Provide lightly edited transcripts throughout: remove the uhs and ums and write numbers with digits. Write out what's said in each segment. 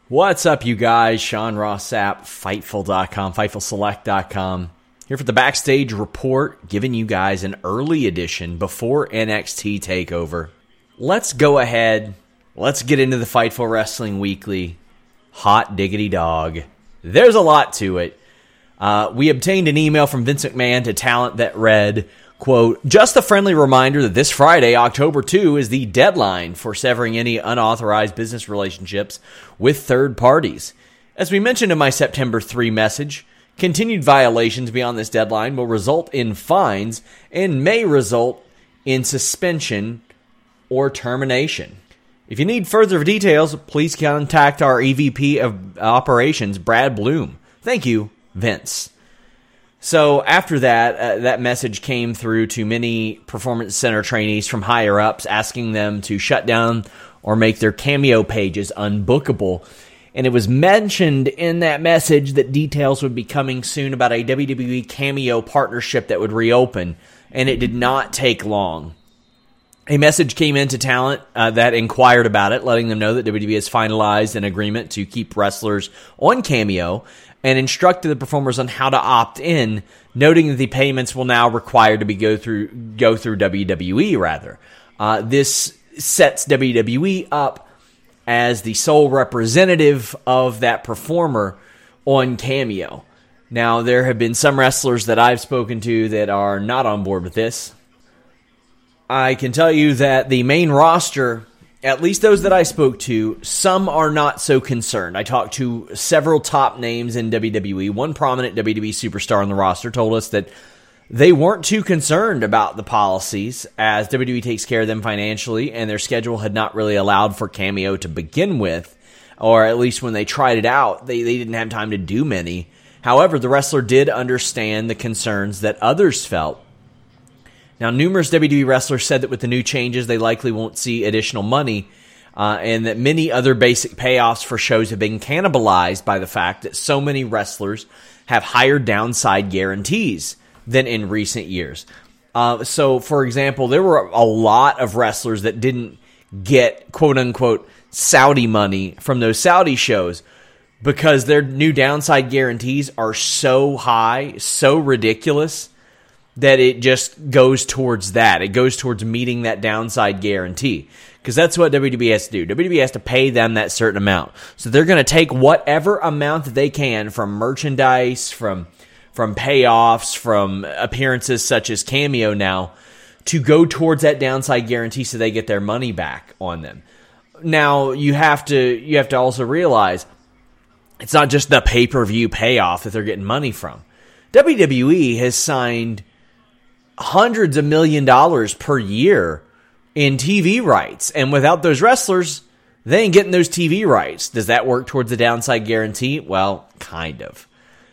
What's up, you guys? Sean Ross Sapp, Fightful.com, FightfulSelect.com. Here for the Backstage Report, giving you guys an early edition before NXT TakeOver. Let's go ahead. Let's get into the Fightful Wrestling Weekly. Hot diggity dog. There's a lot to it. We obtained an email from Vince McMahon to Talent that read, quote, "Just a friendly reminder that this Friday, October 2, is the deadline for severing any unauthorized business relationships with third parties. As we mentioned in my September 3 message, continued violations beyond this deadline will result in fines and may result in suspension or termination. If you need further details, please contact our EVP of Operations, Brad Bloom. Thank you, Vince." So after that, that message came through to many Performance Center trainees from higher-ups asking them to shut down or make their Cameo pages unbookable. And it was mentioned in that message that details would be coming soon about a WWE Cameo partnership that would reopen, and it did not take long. A message came into Talent that inquired about it, letting them know that WWE has finalized an agreement to keep wrestlers on Cameo and instructed the performers on how to opt in, noting that the payments will now require to be go through WWE rather. This sets WWE up as the sole representative of that performer on Cameo. Now, there have been some wrestlers that I've spoken to that are not on board with this. I can tell you that the main roster, at least those that I spoke to, some are not so concerned. I talked to several top names in WWE. One prominent WWE superstar on the roster told us that they weren't too concerned about the policies as WWE takes care of them financially, and their schedule had not really allowed for Cameo to begin with, or at least when they tried it out, they didn't have time to do many. However, the wrestler did understand the concerns that others felt. Now, numerous WWE wrestlers said that with the new changes, they likely won't see additional money, and that many other basic payoffs for shows have been cannibalized by the fact that so many wrestlers have higher downside guarantees than in recent years. So, for example, there were a lot of wrestlers that didn't get, quote-unquote, Saudi money from those Saudi shows because their new downside guarantees are so high, so ridiculous, that it just goes towards that. It goes towards meeting that downside guarantee. Because that's what WWE has to do. WWE has to pay them that certain amount. So they're going to take whatever amount that they can from merchandise, from payoffs, from appearances such as Cameo now, to go towards that downside guarantee so they get their money back on them. Now, you have to also realize it's not just the pay-per-view payoff that they're getting money from. WWE has signed hundreds of $millions per year in TV rights. And without those wrestlers, they ain't getting those TV rights. Does that work towards the downside guarantee? Well, kind of.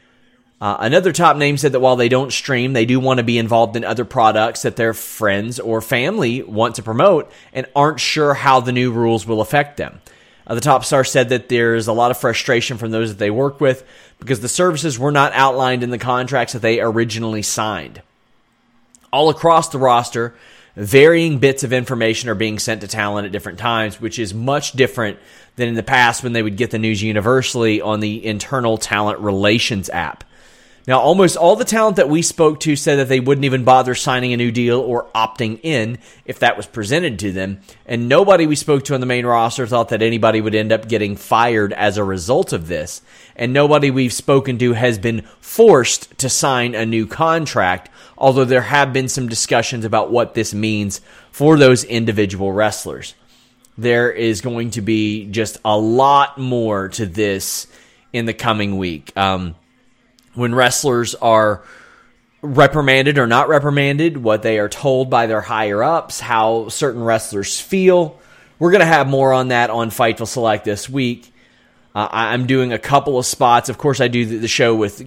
Another top name said that while they don't stream, they do want to be involved in other products that their friends or family want to promote and aren't sure how the new rules will affect them. The top star said that there's a lot of frustration from those that they work with because the services were not outlined in the contracts that they originally signed. All across the roster, varying bits of information are being sent to Talent at different times, which is much different than in the past when they would get the news universally on the internal Talent Relations app. Now, almost all the talent that we spoke to said that they wouldn't even bother signing a new deal or opting in if that was presented to them, and nobody we spoke to on the main roster thought that anybody would end up getting fired as a result of this, and nobody we've spoken to has been forced to sign a new contract, although there have been some discussions about what this means for those individual wrestlers. There is going to be just a lot more to this in the coming week. When wrestlers are reprimanded or not reprimanded, what they are told by their higher-ups, how certain wrestlers feel. We're going to have more on that on Fightful Select this week. I'm doing a couple of spots. Of course, I do the show with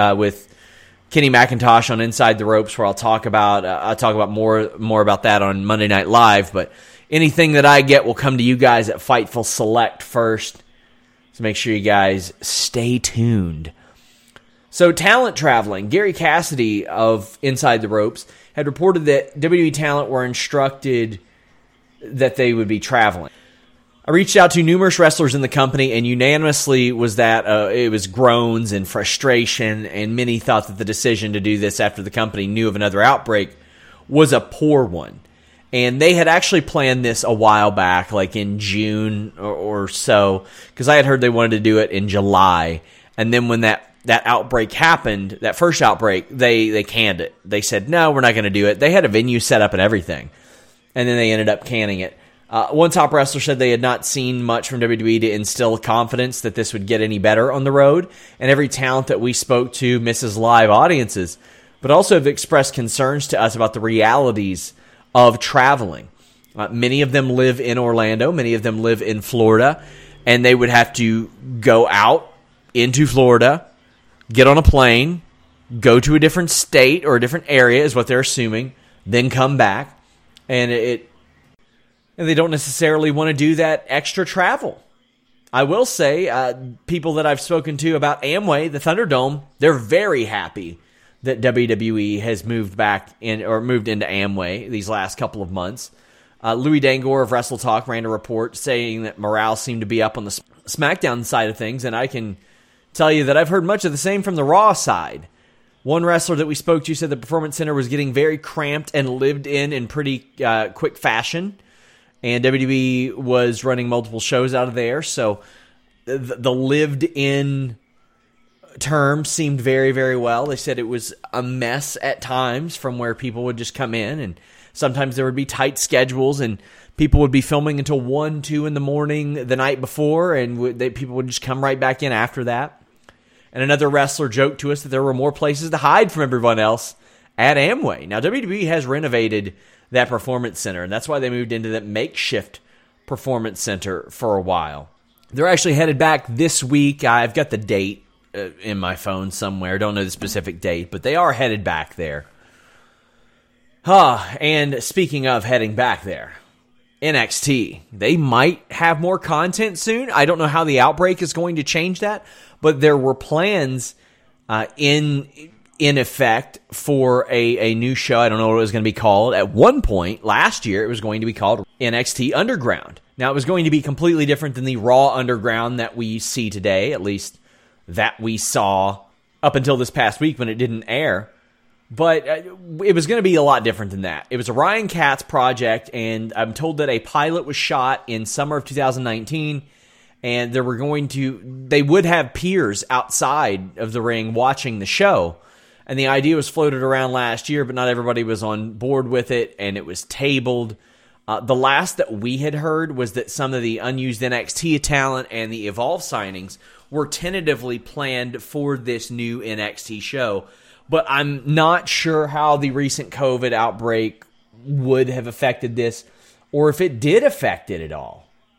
Kenny McIntosh on Inside the Ropes, where I'll talk about more about that on Monday Night Live. But anything that I get will come to you guys at Fightful Select first. So make sure you guys stay tuned. So talent traveling. Gary Cassidy of Inside the Ropes had reported that WWE talent were instructed that they would be traveling. I reached out to numerous wrestlers in the company, and unanimously was that it was groans and frustration, and many thought that the decision to do this after the company knew of another outbreak was a poor one. And they had actually planned this a while back, like in June or so, because I had heard they wanted to do it in July. And then when that outbreak happened, that first outbreak, they canned it. They said, no, we're not going to do it. They had a venue set up and everything. And then they ended up canning it. One top wrestler said they had not seen much from WWE to instill confidence that this would get any better on the road. And every talent that we spoke to misses live audiences, but also have expressed concerns to us about the realities of traveling. Many of them live in Orlando. Many of them live in Florida. And they would have to go out into Florida, get on a plane, go to a different state or a different area is what they're assuming, then come back. And they don't necessarily want to do that extra travel. I will say, people that I've spoken to about Amway, the Thunderdome, they're very happy that WWE has moved moved into Amway these last couple of months. Louis Dangor of Wrestle Talk ran a report saying that morale seemed to be up on the SmackDown side of things, and I can tell you that I've heard much of the same from the Raw side. One wrestler that we spoke to said the Performance Center was getting very cramped and lived in pretty quick fashion. And WWE was running multiple shows out of there, so the lived-in term seemed very, very well. They said it was a mess at times from where people would just come in, and sometimes there would be tight schedules, and people would be filming until 1, 2 in the morning the night before, and people would just come right back in after that. And another wrestler joked to us that there were more places to hide from everyone else at Amway. Now, WWE has renovated that Performance Center, and that's why they moved into that makeshift Performance Center for a while. They're actually headed back this week. I've got the date in my phone somewhere. Don't know the specific date, but they are headed back there. And speaking of heading back there, NXT, they might have more content soon. I don't know how the outbreak is going to change that, but there were plans in effect for a new show. I don't know what it was going to be called. At one point last year, it was going to be called NXT Underground. Now, it was going to be completely different than the Raw Underground that we see today, at least that we saw up until this past week when it didn't air. But it was going to be a lot different than that. It was a Ryan Katz project, and I'm told that a pilot was shot in summer of 2019, and they would have peers outside of the ring watching the show. And the idea was floated around last year, but not everybody was on board with it, and it was tabled. The last that we had heard was that some of the unused NXT talent and the Evolve signings were tentatively planned for this new NXT show. But I'm not sure how the recent COVID outbreak would have affected this, or if it did affect it at all.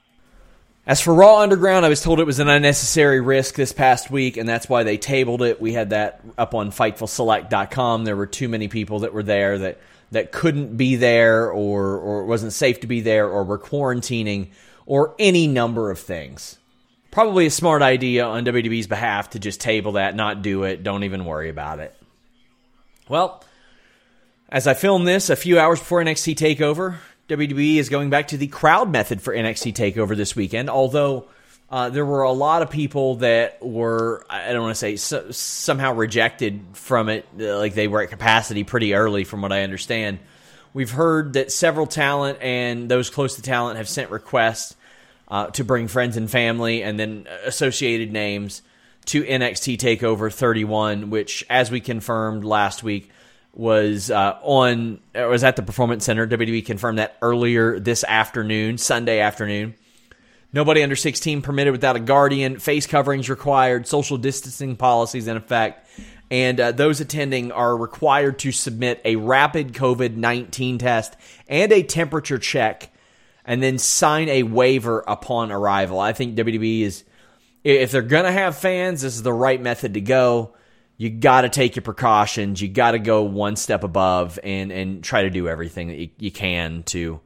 As for Raw Underground, I was told it was an unnecessary risk this past week, and that's why they tabled it. We had that up on FightfulSelect.com. There were too many people that were there that couldn't be there, or wasn't safe to be there, or were quarantining, or any number of things. Probably a smart idea on WWE's behalf to just table that, not do it, don't even worry about it. Well, as I film this a few hours before NXT TakeOver, WWE is going back to the crowd method for NXT TakeOver this weekend, although there were a lot of people that were, I don't want to say, somehow rejected from it, like they were at capacity pretty early from what I understand. We've heard that several talent and those close to talent have sent requests to bring friends and family and then associated names to NXT TakeOver 31, which, as we confirmed last week, was at the Performance Center. WWE confirmed that earlier this afternoon, Sunday afternoon. Nobody under 16 permitted without a guardian, face coverings required, social distancing policies in effect, and those attending are required to submit a rapid COVID-19 test and a temperature check, and then sign a waiver upon arrival. I think WWE is, if they're going to have fans, this is the right method to go. You got to take your precautions. You got to go one step above and try to do everything that you can to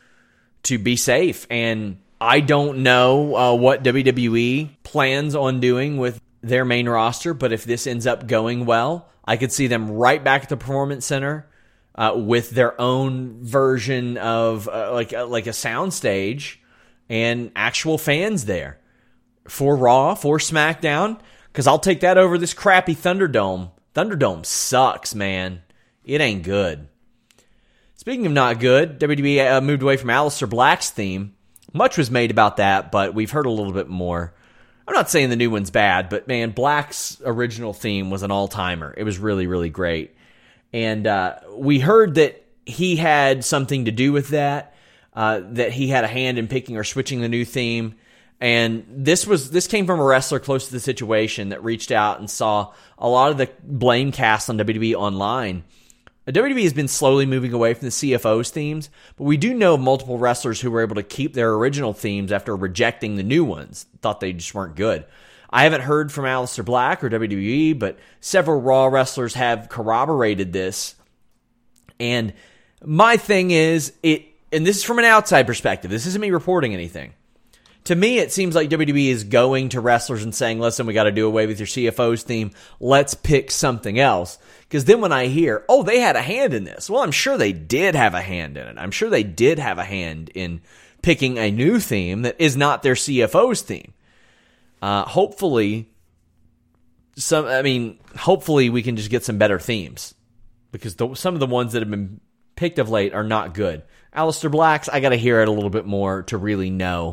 be safe. And I don't know what WWE plans on doing with their main roster, but if this ends up going well, I could see them right back at the Performance Center with their own version of like a soundstage and actual fans there for Raw, for SmackDown, because I'll take that over this crappy Thunderdome. Thunderdome sucks, man. It ain't good. Speaking of not good, WWE moved away from Aleister Black's theme. Much was made about that, but we've heard a little bit more. I'm not saying the new one's bad, but man, Black's original theme was an all-timer. It was really, really great. And we heard that he had something to do with that, that he had a hand in picking or switching the new theme. And this came from a wrestler close to the situation that reached out and saw a lot of the blame cast on WWE online. WWE has been slowly moving away from the CFO's themes, but we do know of multiple wrestlers who were able to keep their original themes after rejecting the new ones. Thought they just weren't good. I haven't heard from Aleister Black or WWE, but several Raw wrestlers have corroborated this. And my thing is, and this is from an outside perspective, this isn't me reporting anything. To me, it seems like WWE is going to wrestlers and saying, listen, we got to do away with your CFO's theme. Let's pick something else. Because then when I hear, oh, they had a hand in this. Well, I'm sure they did have a hand in it. I'm sure they did have a hand in picking a new theme that is not their CFO's theme. Hopefully we can just get some better themes. Because some of the ones that have been picked of late are not good. Aleister Black's, I got to hear it a little bit more to really know.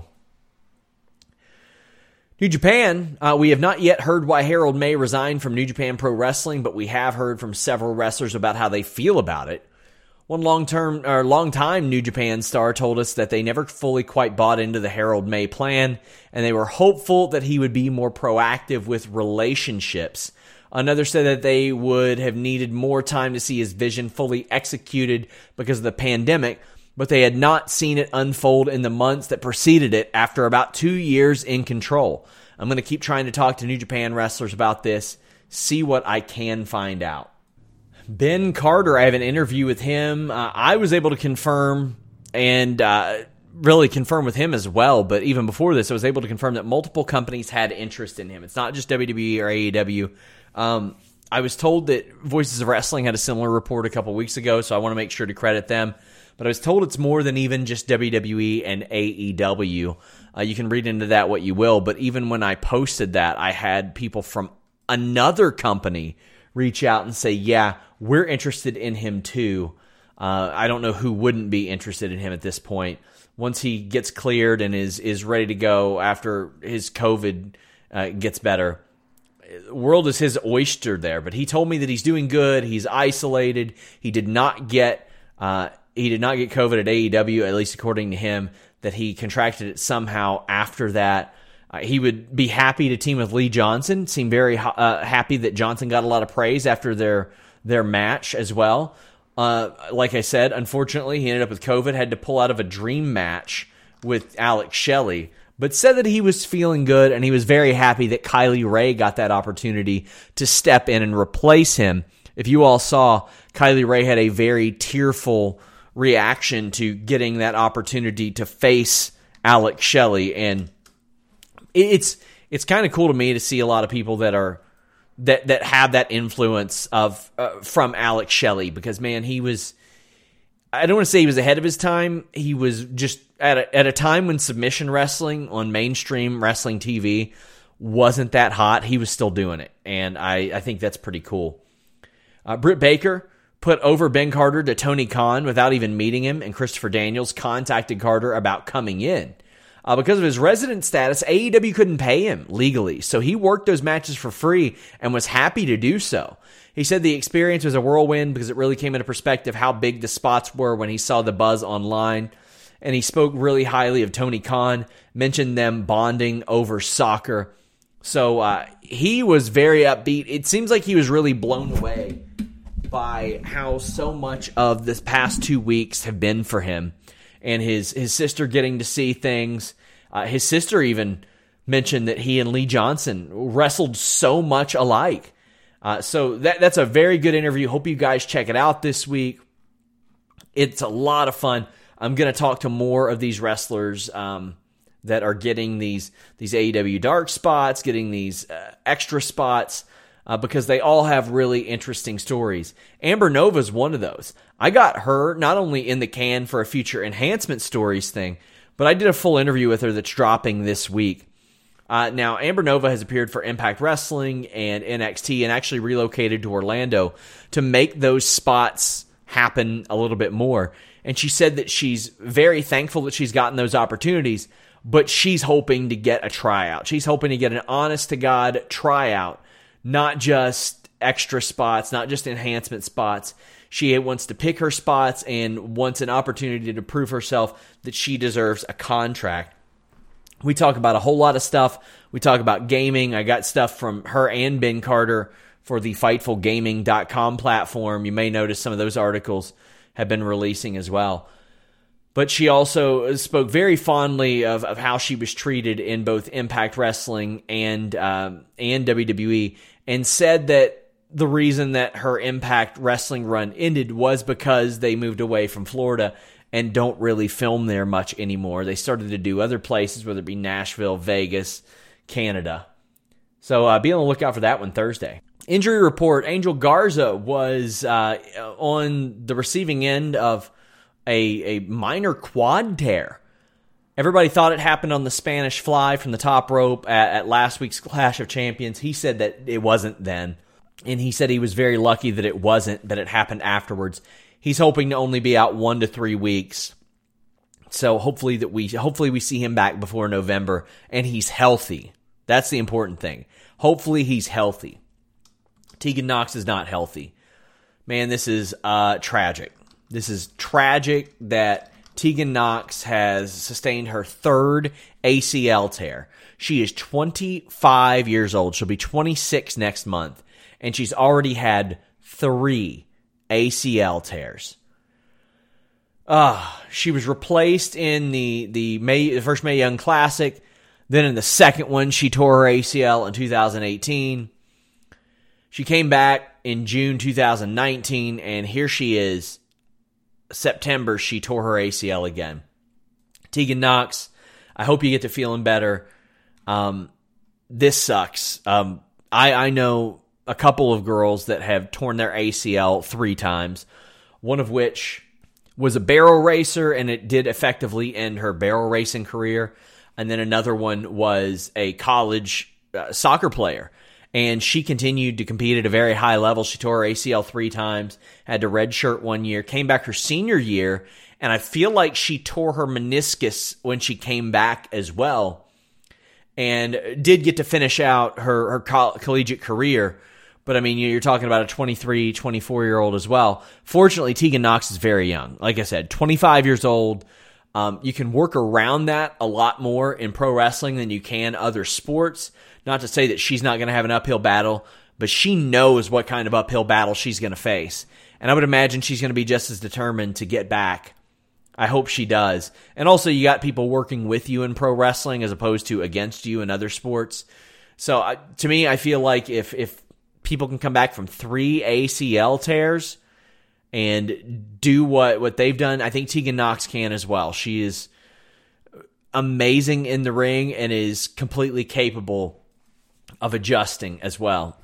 New Japan, we have not yet heard why Harold May resigned from New Japan Pro Wrestling, but we have heard from several wrestlers about how they feel about it. One long-time New Japan star told us that they never fully quite bought into the Harold May plan, and they were hopeful that he would be more proactive with relationships. Another said that they would have needed more time to see his vision fully executed because of the pandemic, but they had not seen it unfold in the months that preceded it after about 2 years in control. I'm going to keep trying to talk to New Japan wrestlers about this, see what I can find out. Ben Carter, I have an interview with him. I was able to confirm and really confirm with him as well, but even before this, I was able to confirm that multiple companies had interest in him. It's not just WWE or AEW. I was told that Voices of Wrestling had a similar report a couple weeks ago, so I want to make sure to credit them. But I was told it's more than even just WWE and AEW. You can read into that what you will. But even when I posted that, I had people from another company reach out and say, yeah, we're interested in him too. I don't know who wouldn't be interested in him at this point. Once he gets cleared and is ready to go after his COVID gets better, the world is his oyster there. But he told me that he's doing good. He's isolated. He did not get COVID at AEW, at least according to him, that he contracted it somehow after that. He would be happy to team with Lee Johnson. Seemed very happy that Johnson got a lot of praise after their match as well. Like I said, unfortunately, he ended up with COVID, had to pull out of a dream match with Alex Shelley, but said that he was feeling good, and he was very happy that Kylie Ray got that opportunity to step in and replace him. If you all saw, Kylie Ray had a very tearful reaction to getting that opportunity to face Alex Shelley, and it's kind of cool to me to see a lot of people that have that influence of from Alex Shelley, because man, he was, I don't want to say he was ahead of his time. He was just at a time when submission wrestling on mainstream wrestling TV wasn't that hot. He was still doing it, and I think that's pretty cool. Britt Baker put over Ben Carter to Tony Khan without even meeting him, and Christopher Daniels contacted Carter about coming in. Because of his resident status, AEW couldn't pay him legally, so he worked those matches for free and was happy to do so. He said the experience was a whirlwind because it really came into perspective how big the spots were when he saw the buzz online, and he spoke really highly of Tony Khan, mentioned them bonding over soccer. So he was very upbeat. It seems like he was really blown away by how so much of this past 2 weeks have been for him, and his sister getting to see things. His sister even mentioned that he and Lee Johnson wrestled so much alike. So that's a very good interview. Hope you guys check it out this week. It's a lot of fun. I'm going to talk to more of these wrestlers that are getting these AEW dark spots, getting these extra spots, because they all have really interesting stories. Amber Nova's one of those. I got her not only in the can for a future enhancement stories thing, But I did a full interview with her that's dropping this week. Now, Amber Nova has appeared for Impact Wrestling and NXT and actually relocated to Orlando to make those spots happen a little bit more. And she said that she's very thankful that she's gotten those opportunities, but she's hoping to get a tryout. She's hoping to get an honest-to-God tryout, not just extra spots, not just enhancement spots. She wants to pick her spots and wants an opportunity to prove herself that she deserves a contract. We talk about a whole lot of stuff. We talk about gaming. I got stuff from her and Ben Carter for the FightfulGaming.com platform. You may notice some of those articles have been releasing as well. But she also spoke very fondly of how she was treated in both Impact Wrestling and WWE, and said that the reason that her Impact Wrestling run ended was because they moved away from Florida and don't really film there much anymore. They started to do other places, whether it be Nashville, Vegas, Canada. So be on the lookout for that one Thursday. Injury report, Angel Garza was on the receiving end of a minor quad tear. Everybody thought it happened on the Spanish Fly from the top rope at last week's Clash of Champions. He said that it wasn't then. And he said he was very lucky that it wasn't, that it happened afterwards. He's hoping to only be out 1 to 3 weeks. So hopefully we see him back before November and he's healthy. That's the important thing. Hopefully he's healthy. Tegan Knox is not healthy. Man, this is tragic. This is tragic that Tegan Knox has sustained her 3rd ACL tear. She is 25 years old. She'll be 26 next month. And she's already had 3 ACL tears. She was replaced in the first Mae Young Classic. Then in the second one, she tore her ACL in 2018. She came back in June 2019, and here she is. September, she tore her ACL again. Tegan Knox, I hope you get to feeling better. This sucks. I know a couple of girls that have torn their ACL 3 times, one of which was a barrel racer, and it did effectively end her barrel racing career. And then another one was a college soccer player, and she continued to compete at a very high level. She tore her ACL 3 times, had to redshirt 1 year, came back her senior year, and I feel like she tore her meniscus when she came back as well, and did get to finish out her collegiate career. But, I mean, you're talking about a 23, 24-year-old as well. Fortunately, Tegan Knox is very young. Like I said, 25 years old. You can work around that a lot more in pro wrestling than you can other sports. Not to say that she's not going to have an uphill battle, but she knows what kind of uphill battle she's going to face. And I would imagine she's going to be just as determined to get back. I hope she does. And also, you got people working with you in pro wrestling as opposed to against you in other sports. So, to me, I feel like if people can come back from 3 ACL tears and do what they've done, I think Tegan Knox can as well. She is amazing in the ring and is completely capable of adjusting as well.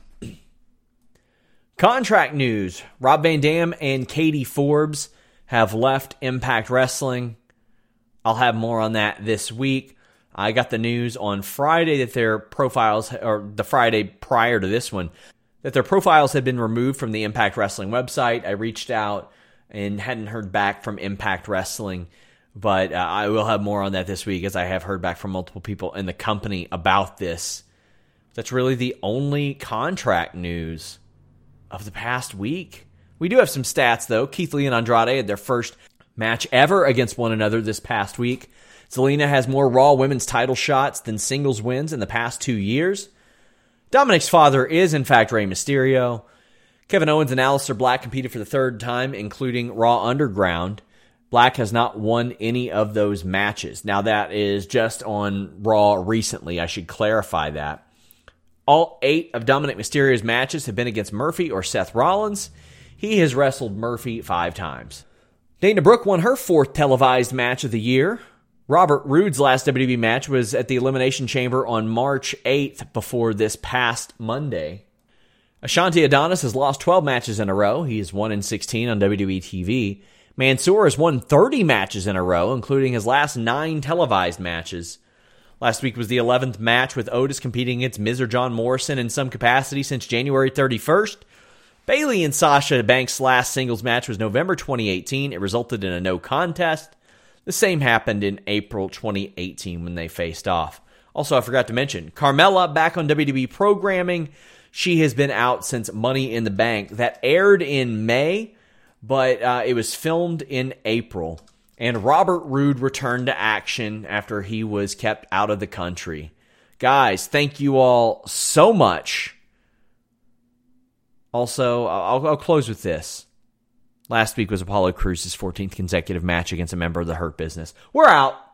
Contract news. Rob Van Dam and Katie Forbes have left Impact Wrestling. I'll have more on that this week. I got the news on Friday that their profiles, or the Friday prior to this one, that their profiles had been removed from the Impact Wrestling website. I reached out and hadn't heard back from Impact Wrestling, but I will have more on that this week, as I have heard back from multiple people in the company about this. That's really the only contract news of the past week. We do have some stats, though. Keith Lee and Andrade had their first match ever against one another this past week. Zelina has more Raw women's title shots than singles wins in the past 2 years. Dominic's father is, in fact, Rey Mysterio. Kevin Owens and Aleister Black competed for the 3rd time, including Raw Underground. Black has not won any of those matches. Now, that is just on Raw recently. I should clarify that. All 8 of Dominic Mysterio's matches have been against Murphy or Seth Rollins. He has wrestled Murphy 5 times. Dana Brooke won her 4th televised match of the year. Robert Roode's last WWE match was at the Elimination Chamber on March 8th before this past Monday. Ashanti Adonis has lost 12 matches in a row. He is 1-16 on WWE TV. Mansoor has won 30 matches in a row, including his last 9 televised matches. Last week was the 11th match with Otis competing against Miz or John Morrison in some capacity since January 31st. Bayley and Sasha Banks' last singles match was November 2018. It resulted in a no contest. The same happened in April 2018 when they faced off. Also, I forgot to mention, Carmella back on WWE programming. She has been out since Money in the Bank. That aired in May, but it was filmed in April. And Robert Roode returned to action after he was kept out of the country. Guys, thank you all so much. Also, I'll close with this. Last week was Apollo Crews' 14th consecutive match against a member of the Hurt Business. We're out.